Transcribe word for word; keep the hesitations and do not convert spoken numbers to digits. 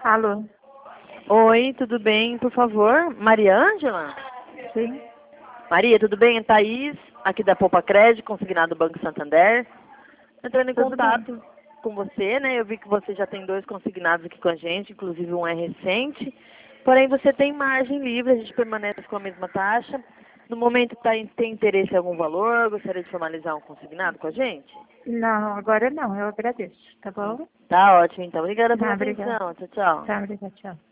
Alô? Oi, tudo bem? Por favor, Maria Ângela? Sim. Maria, tudo bem? É Thaís, aqui da Poupa Crédito, consignado do Banco Santander. Entrando em Tudo bem. contato com você, né? Eu vi que você já tem dois consignados aqui com a gente, inclusive um é recente. Porém, você tem margem livre, a gente permanece com a mesma taxa. No momento, tá, tem interesse em algum valor? Gostaria de formalizar um consignado com a gente? Não, agora não, eu agradeço, tá bom? Tá ótimo, então. Obrigada pela Tá, obrigada. atenção. Tchau, tchau. Tá, obrigada, tchau.